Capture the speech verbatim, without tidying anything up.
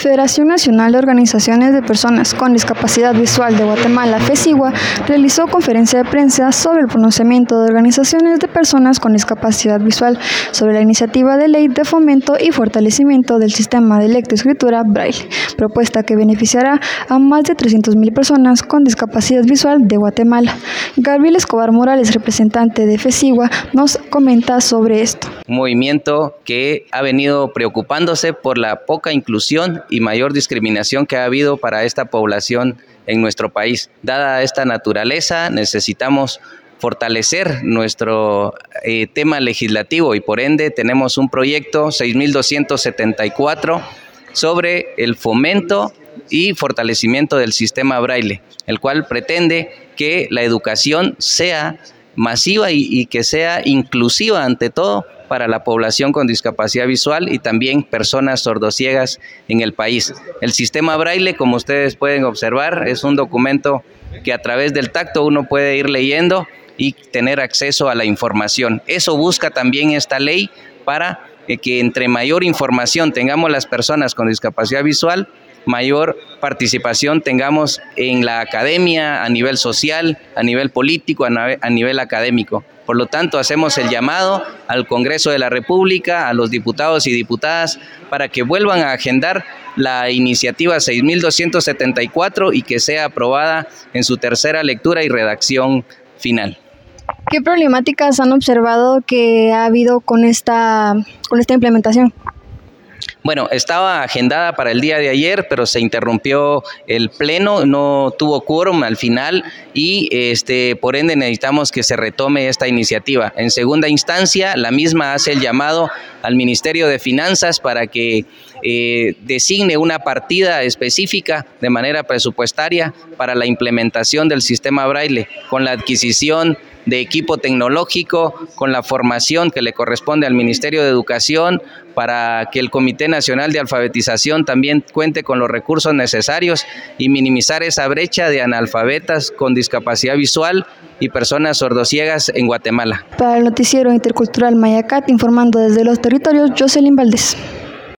Federación Nacional de Organizaciones de Personas con Discapacidad Visual de Guatemala, FESIGUA, realizó conferencia de prensa sobre el pronunciamiento de organizaciones de personas con discapacidad visual sobre la iniciativa de ley de fomento y fortalecimiento del sistema de lectoescritura Braille, propuesta que beneficiará a más de trescientas mil personas con discapacidad visual de Guatemala. Gabriel Escobar Morales, representante de FESIGUA, nos comenta sobre esto. Un movimiento que ha venido preocupándose por la poca inclusión y mayor discriminación que ha habido para esta población en nuestro país. Dada esta naturaleza, necesitamos fortalecer nuestro eh, tema legislativo y por ende tenemos un proyecto seis mil doscientos setenta y cuatro sobre el fomento y fortalecimiento del sistema Braille, el cual pretende que la educación sea masiva y, y que sea inclusiva ante todo para la población con discapacidad visual y también personas sordociegas en el país. El sistema Braille, como ustedes pueden observar, es un documento que a través del tacto uno puede ir leyendo y tener acceso a la información. Eso busca también esta ley para que entre mayor información tengamos las personas con discapacidad visual, mayor participación tengamos en la academia, a nivel social, a nivel político, a nivel académico. Por lo tanto, hacemos el llamado al Congreso de la República, a los diputados y diputadas, para que vuelvan a agendar la iniciativa seis mil doscientos setenta y cuatro y que sea aprobada en su tercera lectura y redacción final. ¿Qué problemáticas han observado que ha habido con esta, con esta implementación? Bueno, estaba agendada para el día de ayer, pero se interrumpió el pleno, no tuvo quórum al final y este, por ende necesitamos que se retome esta iniciativa. En segunda instancia, la misma hace el llamado al Ministerio de Finanzas para que eh, designe una partida específica de manera presupuestaria para la implementación del sistema Braille, con la adquisición de equipo tecnológico, con la formación que le corresponde al Ministerio de Educación, para que el Comité Nacional de Alfabetización también cuente con los recursos necesarios y minimizar esa brecha de analfabetas con discapacidad visual y personas sordociegas en Guatemala. Para el noticiero intercultural Mayacat, informando desde los territorios, Jocelyn Valdés.